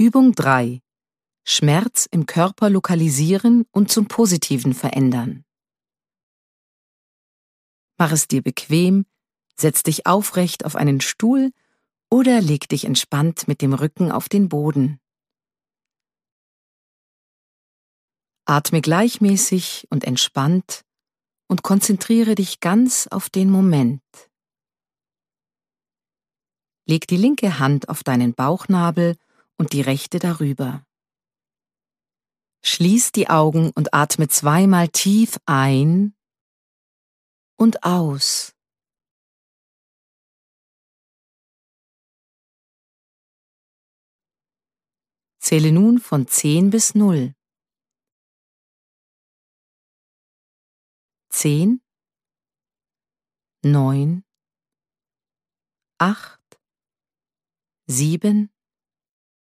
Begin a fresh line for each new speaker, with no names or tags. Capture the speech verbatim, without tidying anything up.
Übung drei. Schmerz im Körper lokalisieren und zum Positiven verändern. Mach es dir bequem, setz dich aufrecht auf einen Stuhl oder leg dich entspannt mit dem Rücken auf den Boden. Atme gleichmäßig und entspannt und konzentriere dich ganz auf den Moment. Leg die linke Hand auf deinen Bauchnabel und die rechte darüber. Schließ die Augen und atme zweimal tief ein und aus. Zähle nun von zehn bis null. Zehn, neun, acht, sieben,